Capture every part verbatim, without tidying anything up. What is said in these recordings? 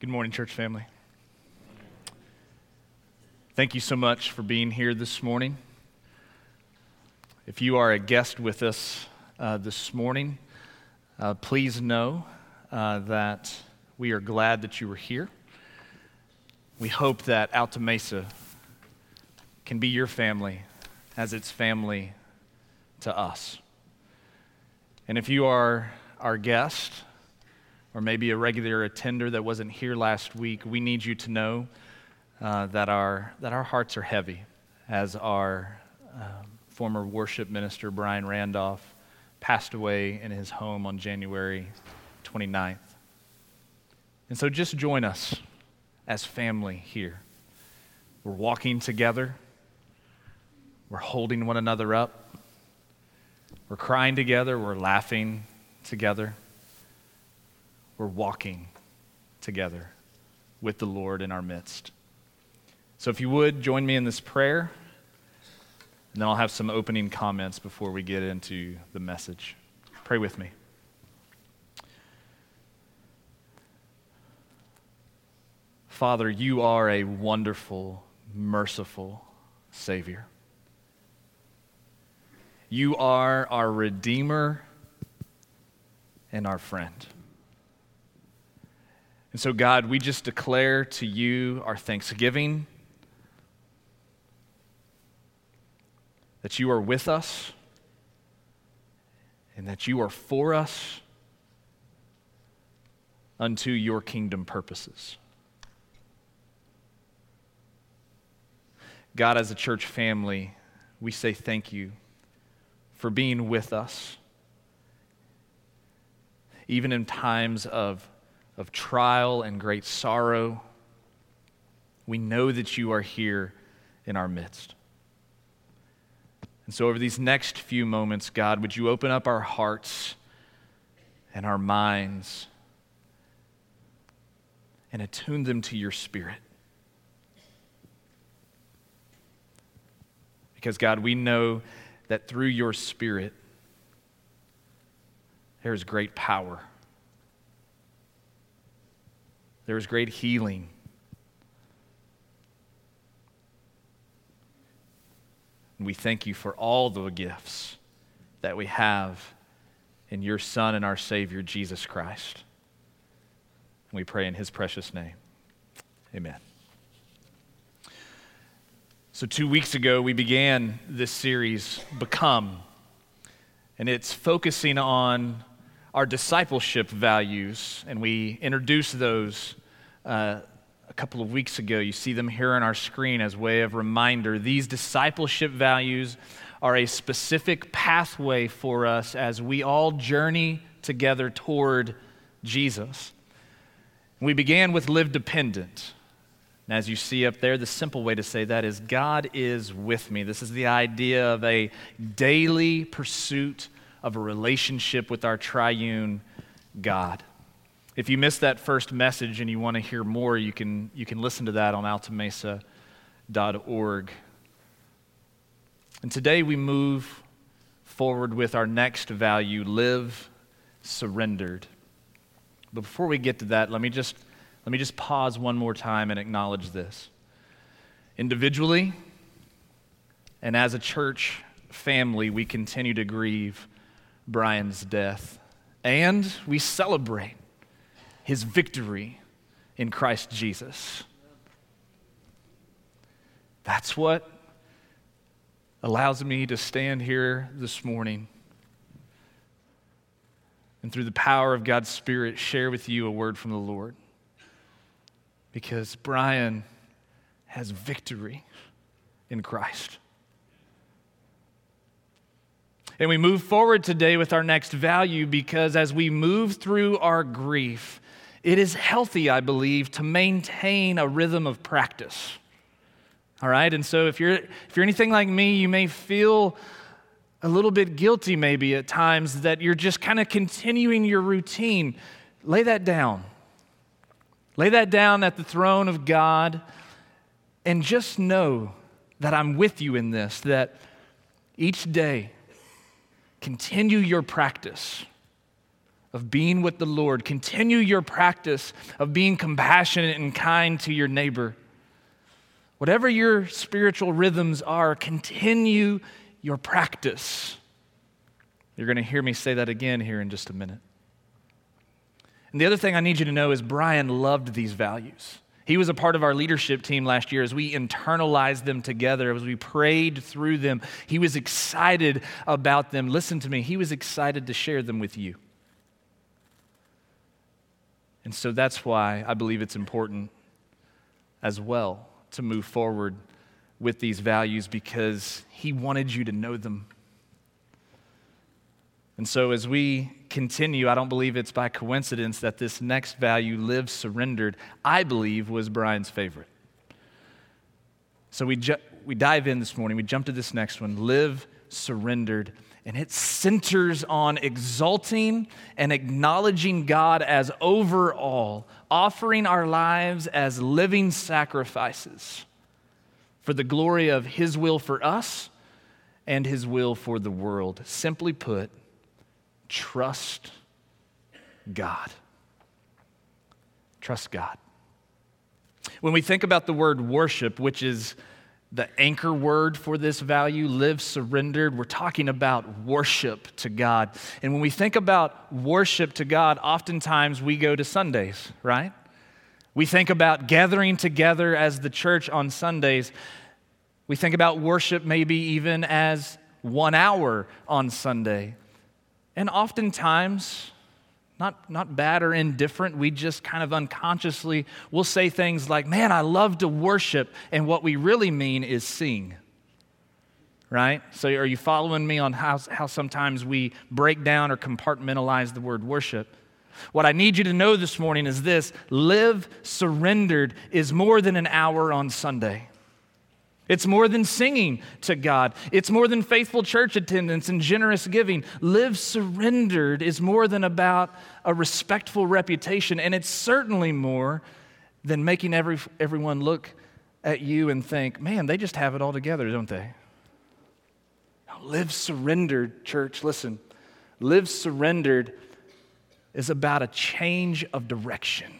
Good morning, church family. Thank you so much for being here this morning. If you are a guest with us uh, this morning, uh, please know uh, that we are glad that you are here. We hope that Alta Mesa can be your family as it's family to us. And if you are our guest, or maybe a regular attender that wasn't here last week, we need you to know uh, that our that our hearts are heavy as our um, former worship minister, Brian Randolph, passed away in his home on January twenty-ninth. And so just join us as family here. We're walking together. We're holding one another up. We're crying together. We're laughing together. We're walking together with the Lord in our midst. So if you would, join me in this prayer, and then I'll have some opening comments before we get into the message. Pray with me. Father, you are a wonderful, merciful Savior. You are our Redeemer and our friend. And so, God, we just declare to you our thanksgiving that you are with us and that you are for us unto your kingdom purposes. God, as a church family, we say thank you for being with us, even in times of of trial and great sorrow. We know that you are here in our midst. And so over these next few moments, God, would you open up our hearts and our minds and attune them to your Spirit? Because, God, we know that through your Spirit, there is great power. There is great healing. And we thank you for all the gifts that we have in your Son and our Savior, Jesus Christ. And we pray in his precious name. Amen. So two weeks ago, we began this series, Become. And it's focusing on our discipleship values, and we introduced those uh, a couple of weeks ago. You see them here on our screen as way of reminder. These discipleship values are a specific pathway for us as we all journey together toward Jesus. We began with live dependent. And as you see up there, the simple way to say that is God is with me. This is the idea of a daily pursuit of a relationship with our triune God. If you missed that first message and you want to hear more, you can you can listen to that on alta mesa dot org. And today we move forward with our next value, live surrendered. But before we get to that, let me just let me just pause one more time and acknowledge this. Individually and as a church family, we continue to grieve Brian's death, and we celebrate his victory in Christ Jesus. That's what allows me to stand here this morning and through the power of God's Spirit share with you a word from the Lord, because Brian has victory in Christ. And we move forward today with our next value because as we move through our grief, it is healthy, I believe, to maintain a rhythm of practice. All right? And so if you're if you're anything like me, you may feel a little bit guilty maybe at times that you're just kind of continuing your routine. Lay that down. Lay that down at the throne of God and just know that I'm with you in this, that each day continue your practice of being with the Lord. Continue your practice of being compassionate and kind to your neighbor. Whatever your spiritual rhythms are, continue your practice. You're going to hear me say that again here in just a minute. And the other thing I need you to know is Brian loved these values. He was a part of our leadership team last year as we internalized them together, as we prayed through them. He was excited about them. Listen to me, he was excited to share them with you. And so that's why I believe it's important as well to move forward with these values, because he wanted you to know them. And so as we continue, I don't believe it's by coincidence that this next value, live surrendered, I believe was Brian's favorite. So we ju- we dive in this morning, we jump to this next one, live surrendered, and it centers on exalting and acknowledging God as over all, offering our lives as living sacrifices for the glory of His will for us and His will for the world. Simply put, trust God. Trust God. When we think about the word worship, which is the anchor word for this value, live surrendered, we're talking about worship to God. And when we think about worship to God, oftentimes we go to Sundays, right? We think about gathering together as the church on Sundays. We think about worship maybe even as one hour on Sunday. And oftentimes, not, not bad or indifferent, we just kind of unconsciously will say things like, man, I love to worship, and what we really mean is sing, right? So are you following me on how, how sometimes we break down or compartmentalize the word worship? What I need you to know this morning is this: live surrendered is more than an hour on Sunday. It's more than singing to God. It's more than faithful church attendance and generous giving. Live surrendered is more than about a respectful reputation, and it's certainly more than making every, everyone look at you and think, man, they just have it all together, don't they? Now, live surrendered, church, listen. Live surrendered is about a change of direction.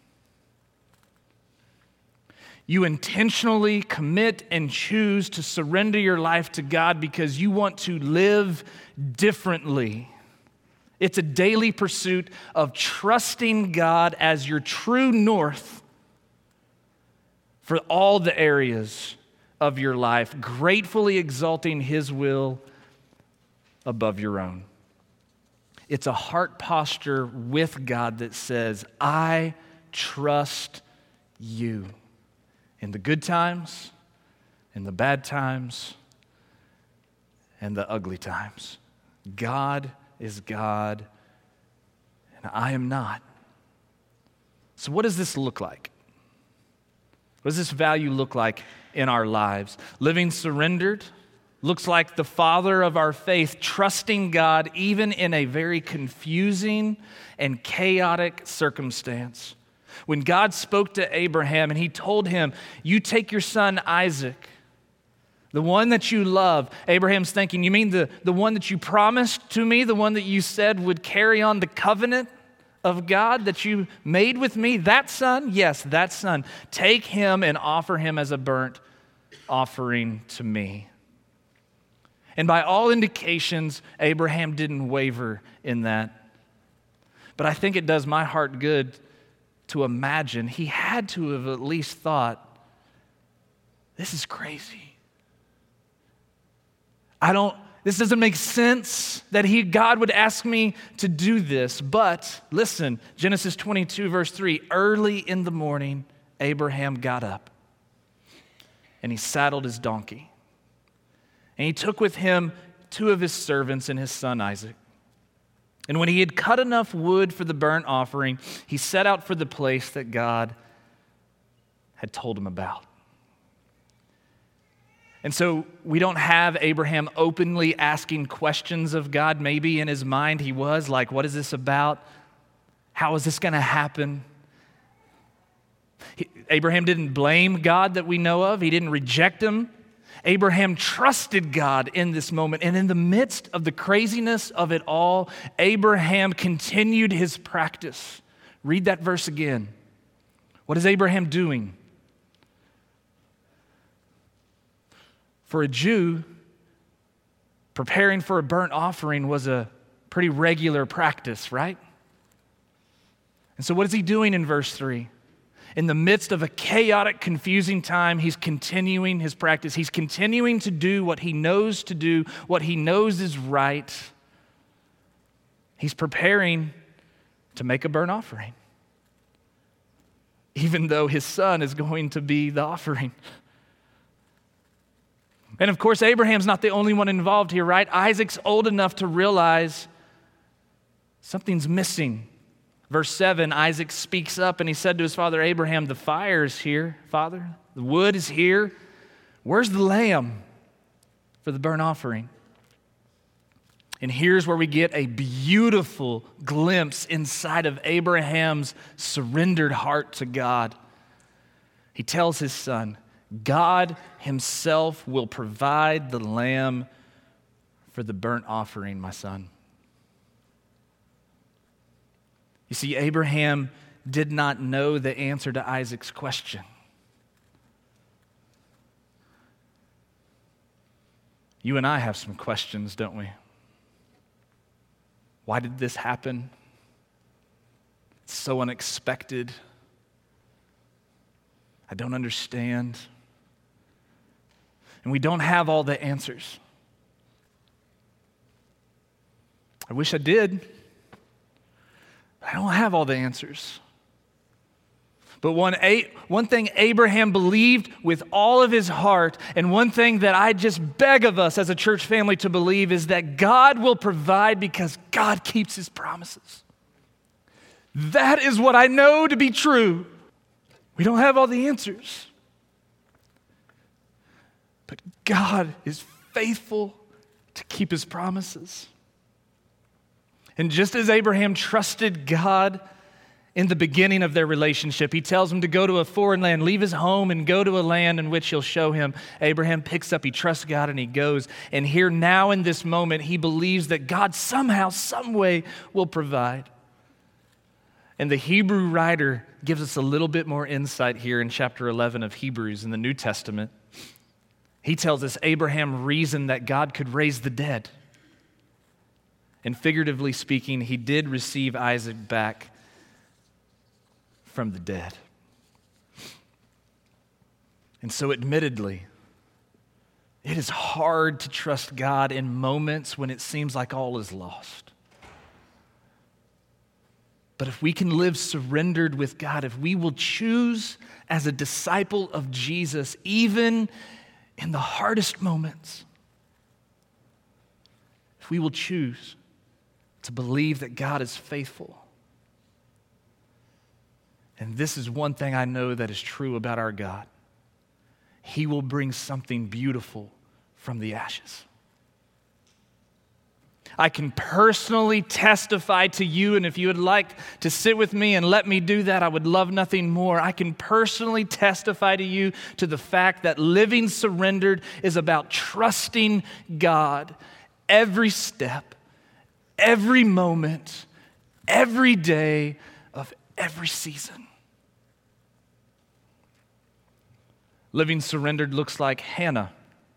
You intentionally commit and choose to surrender your life to God because you want to live differently. It's a daily pursuit of trusting God as your true north for all the areas of your life, gratefully exalting His will above your own. It's a heart posture with God that says, I trust you. In the good times, in the bad times, and the ugly times. God is God, and I am not. So what does this look like? What does this value look like in our lives? Living surrendered looks like the father of our faith trusting God even in a very confusing and chaotic circumstance. When God spoke to Abraham and He told him, you take your son Isaac, the one that you love. Abraham's thinking, you mean the, the one that you promised to me, the one that you said would carry on the covenant of God that you made with me? That son? Yes, that son. Take him and offer him as a burnt offering to me. And by all indications, Abraham didn't waver in that. But I think it does my heart good to imagine he had to have at least thought, this is crazy. I don't, this doesn't make sense that he, God would ask me to do this. But listen, Genesis twenty-two, verse three, early in the morning, Abraham got up and he saddled his donkey. And he took with him two of his servants and his son Isaac. And when he had cut enough wood for the burnt offering, he set out for the place that God had told him about. And so we don't have Abraham openly asking questions of God. Maybe in his mind he was like, what is this about? How is this going to happen? He, Abraham didn't blame God that we know of. He didn't reject him. Abraham trusted God in this moment. And in the midst of the craziness of it all, Abraham continued his practice. Read that verse again. What is Abraham doing? For a Jew, preparing for a burnt offering was a pretty regular practice, right? And so what is he doing in verse three? In the midst of a chaotic, confusing time, he's continuing his practice. He's continuing to do what he knows to do, what he knows is right. He's preparing to make a burnt offering, even though his son is going to be the offering. And of course, Abraham's not the only one involved here, right? Isaac's old enough to realize something's missing. Verse seven, Isaac speaks up and he said to his father Abraham, the fire is here, Father. The wood is here. Where's the lamb for the burnt offering? And here's where we get a beautiful glimpse inside of Abraham's surrendered heart to God. He tells his son, God himself will provide the lamb for the burnt offering, my son. You see, Abraham did not know the answer to Isaac's question. You and I have some questions, don't we? Why did this happen? It's so unexpected. I don't understand. And we don't have all the answers. I wish I did. I don't have all the answers. But one, one thing Abraham believed with all of his heart, and one thing that I just beg of us as a church family to believe, is that God will provide because God keeps his promises. That is what I know to be true. We don't have all the answers. But God is faithful to keep his promises. And just as Abraham trusted God in the beginning of their relationship, he tells him to go to a foreign land, leave his home and go to a land in which he'll show him. Abraham picks up, he trusts God and he goes. And here now in this moment, he believes that God somehow, some way will provide. And the Hebrew writer gives us a little bit more insight here in chapter eleven of Hebrews in the New Testament. He tells us Abraham reasoned that God could raise the dead. And figuratively speaking, he did receive Isaac back from the dead. And so admittedly, it is hard to trust God in moments when it seems like all is lost. But if we can live surrendered with God, if we will choose as a disciple of Jesus, even in the hardest moments, if we will choose to believe that God is faithful. And this is one thing I know that is true about our God. He will bring something beautiful from the ashes. I can personally testify to you, and if you would like to sit with me and let me do that, I would love nothing more. I can personally testify to you to the fact that living surrendered is about trusting God every step, every moment, every day of every season. Living surrendered looks like Hannah,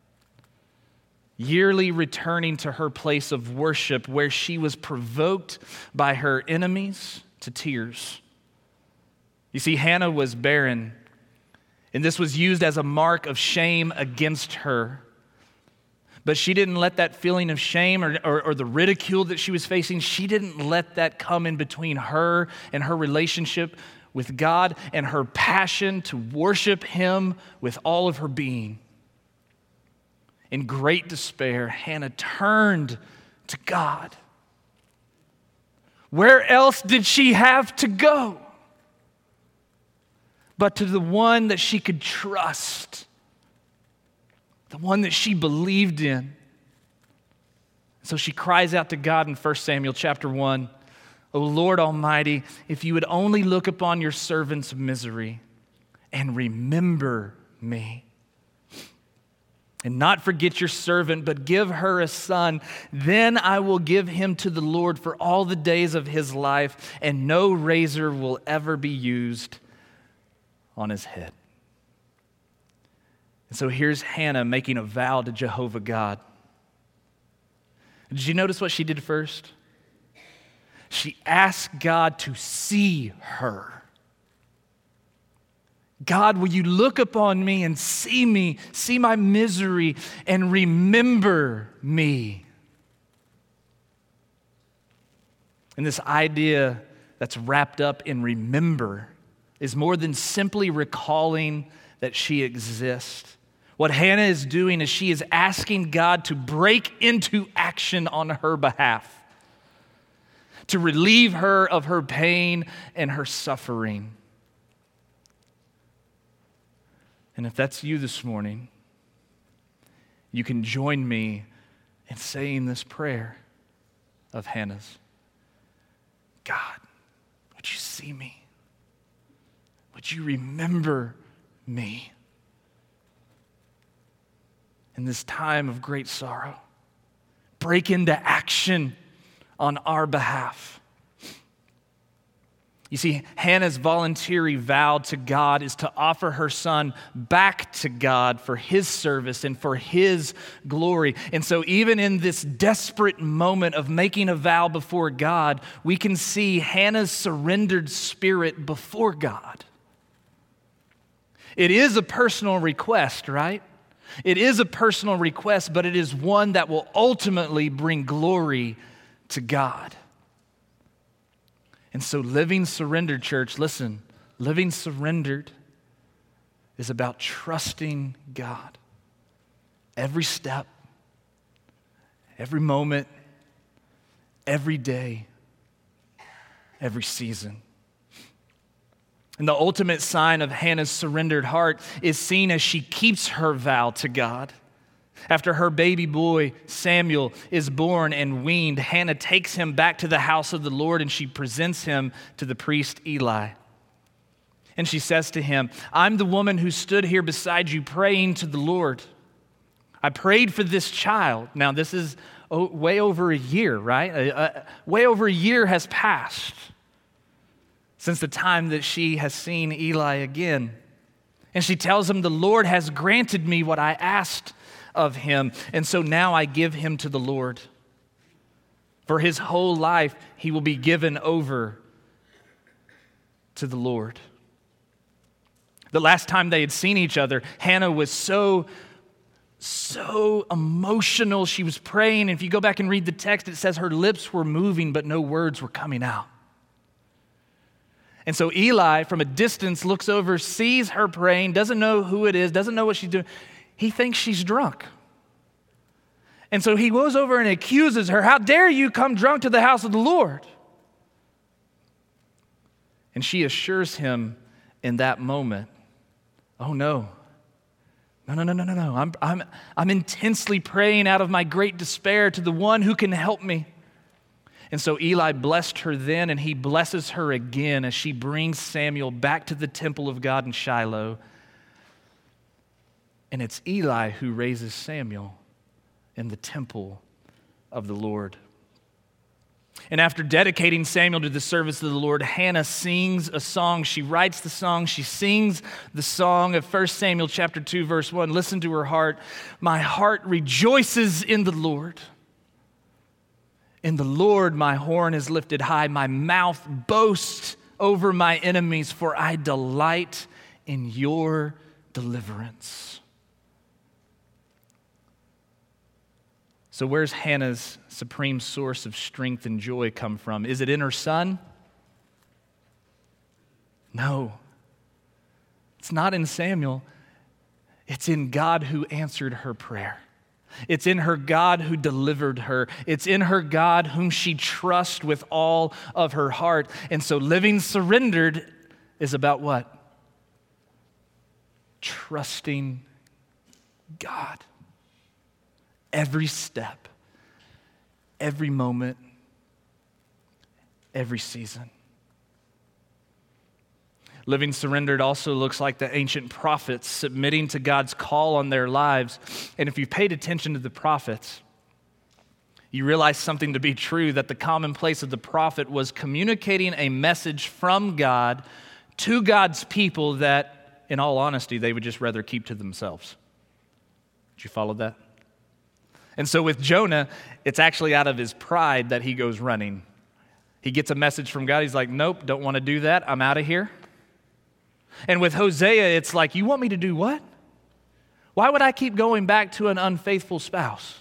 yearly returning to her place of worship where she was provoked by her enemies to tears. You see, Hannah was barren, and this was used as a mark of shame against her. But she didn't let that feeling of shame or, or, or the ridicule that she was facing, she didn't let that come in between her and her relationship with God and her passion to worship him with all of her being. In great despair, Hannah turned to God. Where else did she have to go but to the one that she could trust? The one that she believed in. So she cries out to God in First Samuel chapter one, O Lord Almighty, if you would only look upon your servant's misery and remember me. and not forget your servant, but give her a son. Then I will give him to the Lord for all the days of his life, and no razor will ever be used on his head." And so here's Hannah making a vow to Jehovah God. Did you notice what she did first? She asked God to see her. God, will you look upon me and see me, see my misery, and remember me? And this idea that's wrapped up in remember is more than simply recalling that she exists. What Hannah is doing is she is asking God to break into action on her behalf, to relieve her of her pain and her suffering. And if that's you this morning, you can join me in saying this prayer of Hannah's. God, would you see me? Would you remember me in this time of great sorrow? Break into action on our behalf. You see, Hannah's voluntary vow to God is to offer her son back to God for his service and for his glory. And so even in this desperate moment of making a vow before God, we can see Hannah's surrendered spirit before God. It is a personal request, right? It is a personal request, but it is one that will ultimately bring glory to God. And so living surrendered, church, listen, living surrendered is about trusting God. Every step, every moment, every day, every season. And the ultimate sign of Hannah's surrendered heart is seen as she keeps her vow to God. After her baby boy, Samuel, is born and weaned, Hannah takes him back to the house of the Lord and she presents him to the priest Eli. And she says to him, "I'm the woman who stood here beside you praying to the Lord. I prayed for this child." Now, this is way over a year, right? Uh, way over a year has passed since the time that she has seen Eli again. And she tells him, "The Lord has granted me what I asked of him, and so now I give him to the Lord. For his whole life, he will be given over to the Lord." The last time they had seen each other, Hannah was so, so emotional. She was praying, and if you go back and read the text, it says her lips were moving, but no words were coming out. And so Eli, from a distance, looks over, sees her praying, doesn't know who it is, doesn't know what she's doing. He thinks she's drunk. And so he goes over and accuses her, "How dare you come drunk to the house of the Lord?" And she assures him in that moment, "Oh no, no, no, no, no, no, no. I'm, I'm, I'm intensely praying out of my great despair to the one who can help me." And so Eli blessed her then, and he blesses her again as she brings Samuel back to the temple of God in Shiloh. And it's Eli who raises Samuel in the temple of the Lord. And after dedicating Samuel to the service of the Lord, Hannah sings a song. She writes the song. She sings the song of First Samuel chapter two, verse one. Listen to her heart. "My heart rejoices in the Lord. In the Lord my horn is lifted high. My mouth boasts over my enemies, for I delight in your deliverance." So where's Hannah's supreme source of strength and joy come from? Is it in her son? No. It's not in Samuel. It's in God who answered her prayer. It's in her God who delivered her. It's in her God whom she trusts with all of her heart. And so living surrendered is about what? Trusting God. Every step, every moment, every season. Living surrendered also looks like the ancient prophets submitting to God's call on their lives. And if you paid attention to the prophets, you realize something to be true, that the commonplace of the prophet was communicating a message from God to God's people that, in all honesty, they would just rather keep to themselves. Did you follow that? And so with Jonah, it's actually out of his pride that he goes running. He gets a message from God. He's like, nope, don't want to do that. I'm out of here. And with Hosea, it's like, you want me to do what? Why would I keep going back to an unfaithful spouse?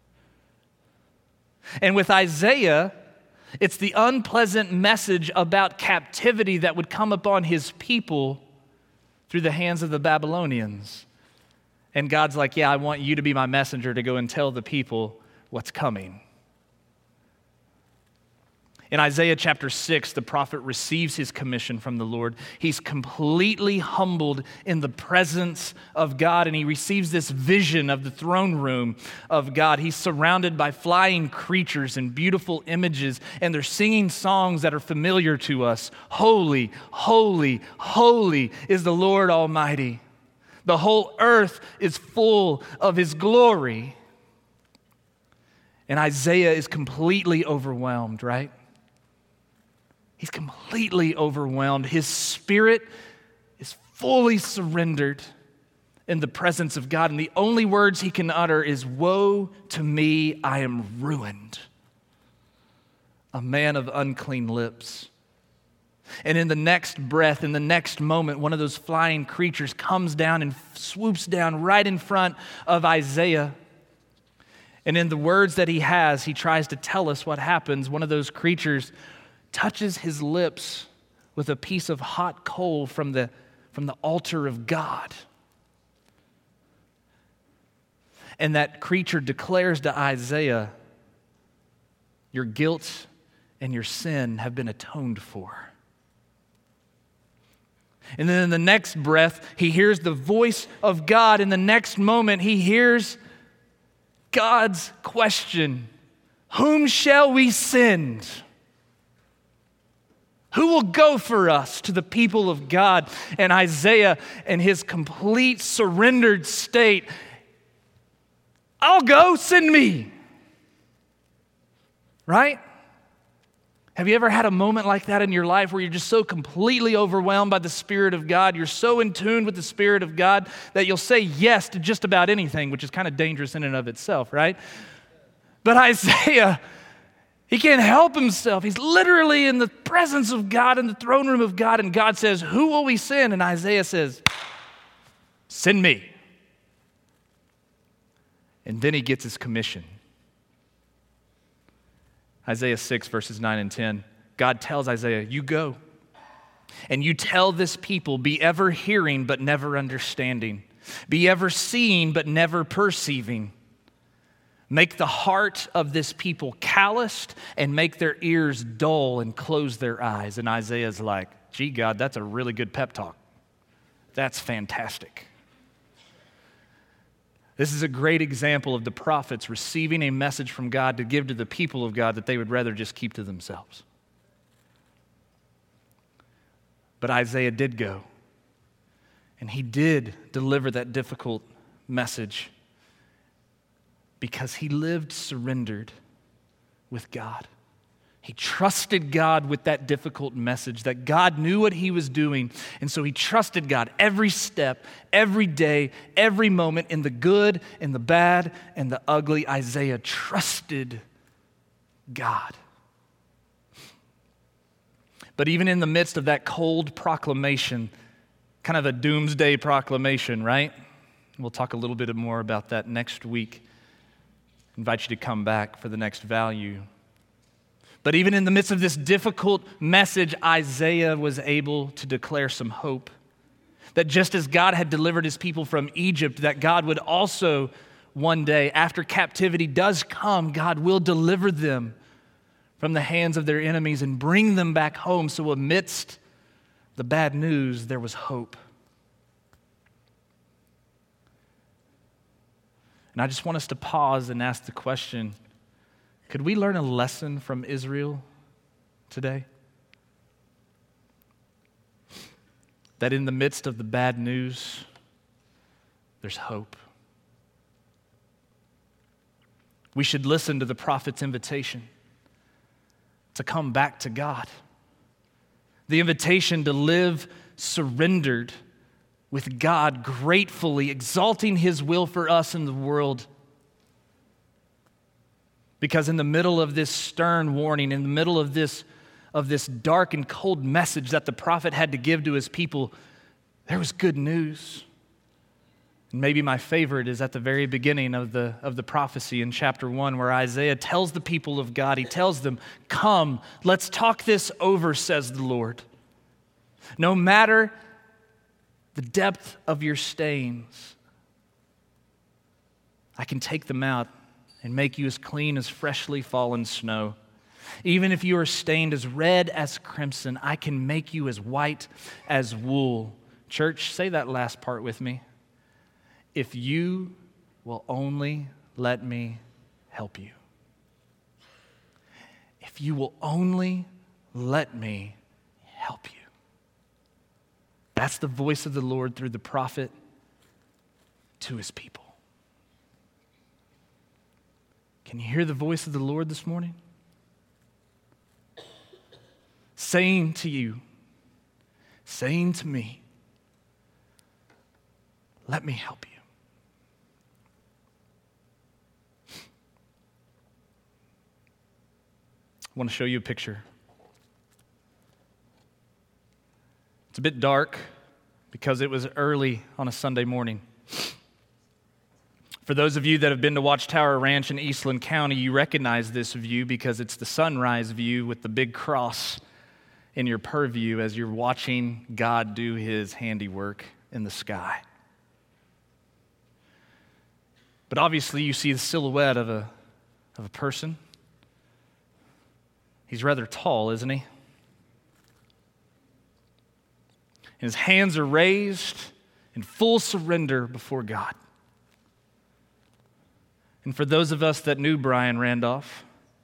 And with Isaiah, it's the unpleasant message about captivity that would come upon his people through the hands of the Babylonians. And God's like, yeah, I want you to be my messenger to go and tell the people what's coming. In Isaiah chapter six, the prophet receives his commission from the Lord. He's completely humbled in the presence of God, and he receives this vision of the throne room of God. He's surrounded by flying creatures and beautiful images, and they're singing songs that are familiar to us. Holy, holy, holy is the Lord Almighty. The whole earth is full of his glory. And Isaiah is completely overwhelmed, right? He's completely overwhelmed. His spirit is fully surrendered in the presence of God. And the only words he can utter is, woe to me, I am ruined. A man of unclean lips. And in the next breath, in the next moment, one of those flying creatures comes down and swoops down right in front of Isaiah. And in the words that he has, he tries to tell us what happens. One of those creatures touches his lips with a piece of hot coal from the, from the altar of God. And that creature declares to Isaiah, your guilt and your sin have been atoned for. And then in the next breath, he hears the voice of God. In the next moment, he hears God's question, whom shall we send? Who will go for us to the people of God? And Isaiah, in his complete surrendered state, I'll go, send me. Right? Have you ever had a moment like that in your life where you're just so completely overwhelmed by the Spirit of God, you're so in tune with the Spirit of God that you'll say yes to just about anything, which is kind of dangerous in and of itself, right? But Isaiah, he can't help himself. He's literally in the presence of God, in the throne room of God, and God says, who will we send? And Isaiah says, send me. And then he gets his commission. Isaiah six, verses nine and ten, God tells Isaiah, you go, and you tell this people, be ever hearing but never understanding, be ever seeing but never perceiving. Make the heart of this people calloused and make their ears dull and close their eyes. And Isaiah's like, gee, God, that's a really good pep talk. That's fantastic. This is a great example of the prophets receiving a message from God to give to the people of God that they would rather just keep to themselves. But Isaiah did go, and he did deliver that difficult message because he lived surrendered with God. He trusted God with that difficult message, that God knew what he was doing, and so he trusted God every step, every day, every moment, in the good, in the bad, and the ugly. Isaiah trusted God. But even in the midst of that cold proclamation, kind of a doomsday proclamation, right? We'll talk a little bit more about that next week. I invite you to come back for the next value. But even in the midst of this difficult message, Isaiah was able to declare some hope. That just as God had delivered his people from Egypt, that God would also one day, after captivity does come, God will deliver them from the hands of their enemies and bring them back home. So amidst the bad news, there was hope. And I just want us to pause and ask the question, could we learn a lesson from Israel today? that in the midst of the bad news, there's hope. We should listen to the prophet's invitation to come back to God, the invitation to live surrendered with God, gratefully exalting His will for us in the world. Because in the middle of this stern warning, in the middle of this, of this dark and cold message that the prophet had to give to his people, there was good news. And maybe my favorite is at the very beginning of the, of the prophecy in chapter one, where Isaiah tells the people of God, he tells them, "Come, let's talk this over, says the Lord. No matter the depth of your stains, I can take them out and make you as clean as freshly fallen snow. Even if you are stained as red as crimson, I can make you as white as wool." Church, say that last part with me. If you will only let me help you. If you will only let me help you. That's the voice of the Lord through the prophet to his people. Can you hear the voice of the Lord this morning? Saying to you, saying to me, let me help you. I want to show you a picture. It's a bit dark because it was early on a Sunday morning. For those of you that have been to Watchtower Ranch in Eastland County, you recognize this view because it's the sunrise view with the big cross in your purview as you're watching God do His handiwork in the sky. But obviously you see the silhouette of a, of a person. He's rather tall, isn't he? And his hands are raised in full surrender before God. And for those of us that knew Brian Randolph,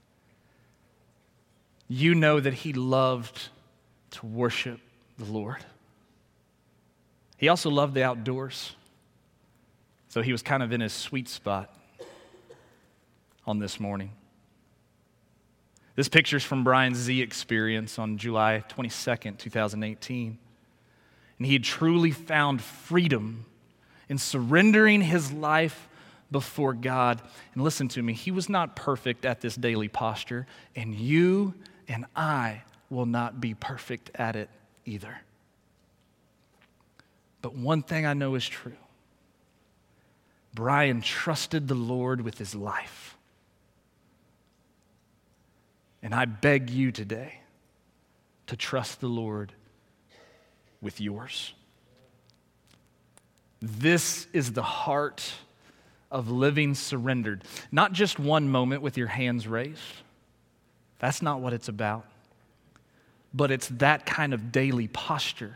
you know that he loved to worship the Lord. He also loved the outdoors. So he was kind of in his sweet spot on this morning. This picture's from Brian's Z experience on July twenty-second, twenty eighteen. And he had truly found freedom in surrendering his life before God. And listen to me, he was not perfect at this daily posture, and you and I will not be perfect at it either. But one thing I know is true. Brian trusted the Lord with his life. And I beg you today to trust the Lord with yours. This is the heart of living surrendered. Not just one moment with your hands raised. That's not what it's about. But it's that kind of daily posture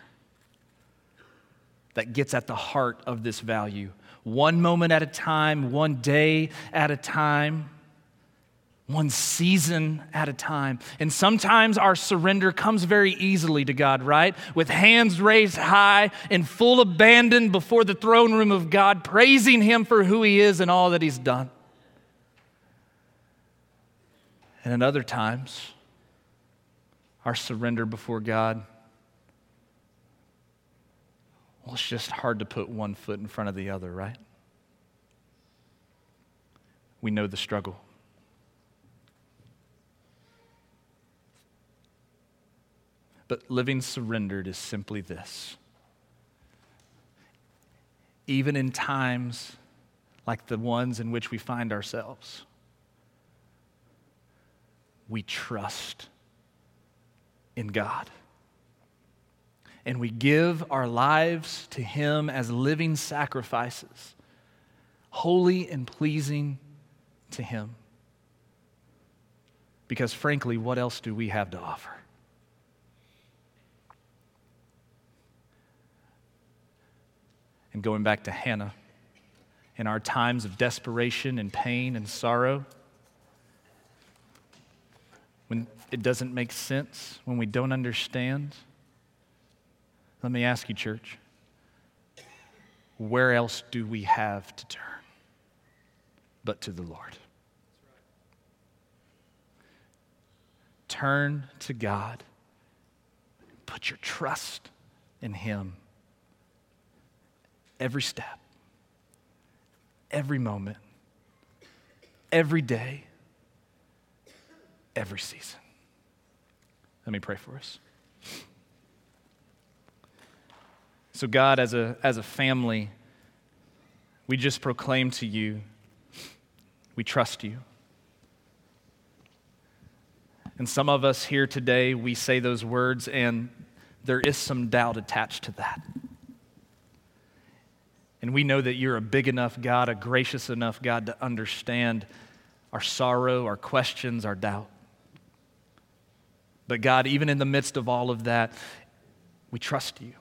that gets at the heart of this value. One moment at a time, one day at a time, one season at a time. And sometimes our surrender comes very easily to God, right? With hands raised high in full abandon before the throne room of God, praising Him for who He is and all that He's done. And at other times, our surrender before God, well, it's just hard to put one foot in front of the other, right? We know the struggle. But living surrendered is simply this. Even in times like the ones in which we find ourselves, we trust in God. And we give our lives to Him as living sacrifices, holy and pleasing to Him. Because frankly, what else do we have to offer? And going back to Hannah, in our times of desperation and pain and sorrow, when it doesn't make sense, when we don't understand, Let me ask you, church, where else do we have to turn but to the Lord? Turn to God. Put your trust in Him. Every step, every moment, every day, every season. Let me pray for us. So God, as a, as a family, we just proclaim to you, we trust you. And some of us here today, we say those words and there is some doubt attached to that. And we know that you're a big enough God, a gracious enough God to understand our sorrow, our questions, our doubt. But God, even in the midst of all of that, we trust you.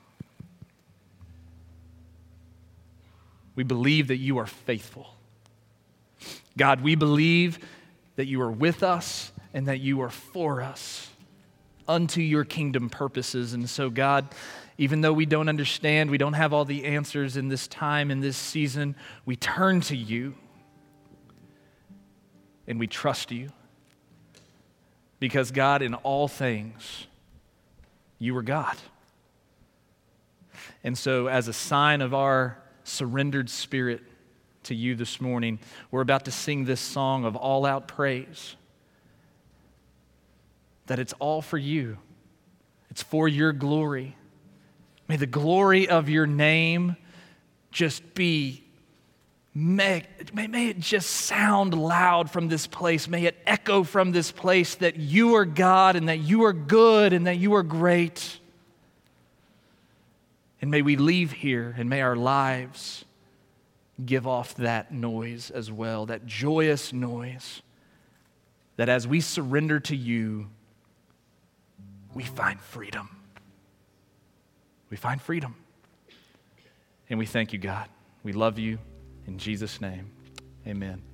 We believe that you are faithful. God, we believe that you are with us and that you are for us unto your kingdom purposes. And so, God, even though we don't understand, we don't have all the answers in this time, in this season, we turn to you and we trust you. Because, God, in all things, you are God. And so, as a sign of our surrendered spirit to you this morning, we're about to sing this song of all-out praise. That it's all for you. It's for your glory. May the glory of your name just be, may, may, may it just sound loud from this place. May it echo from this place that you are God and that you are good and that you are great. And may we leave here and may our lives give off that noise as well, that joyous noise, that as we surrender to you, we find freedom. We find freedom. And we thank you, God. We love you. In Jesus' name, amen.